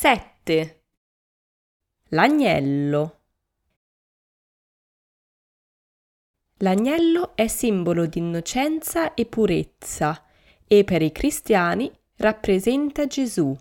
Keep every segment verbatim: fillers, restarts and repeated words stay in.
sette. L'agnello. L'agnello è simbolo di innocenza e purezza e per i cristiani rappresenta Gesù.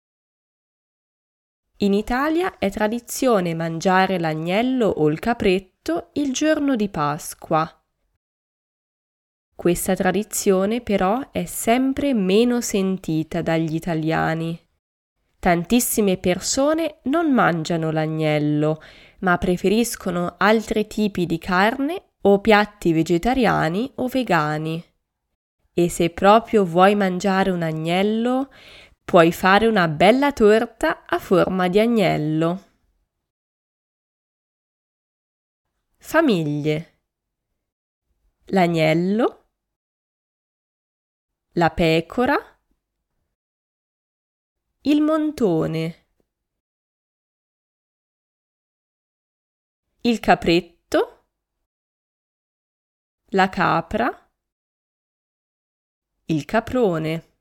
In Italia è tradizione mangiare l'agnello o il capretto il giorno di Pasqua. Questa tradizione però è sempre meno sentita dagli italiani. Tantissime persone non mangiano l'agnello, ma preferiscono altri tipi di carne o piatti vegetariani o vegani. E se proprio vuoi mangiare un agnello, puoi fare una bella torta a forma di agnello. Famiglie. L'agnello, la pecora, il montone, il capretto, la capra, il caprone.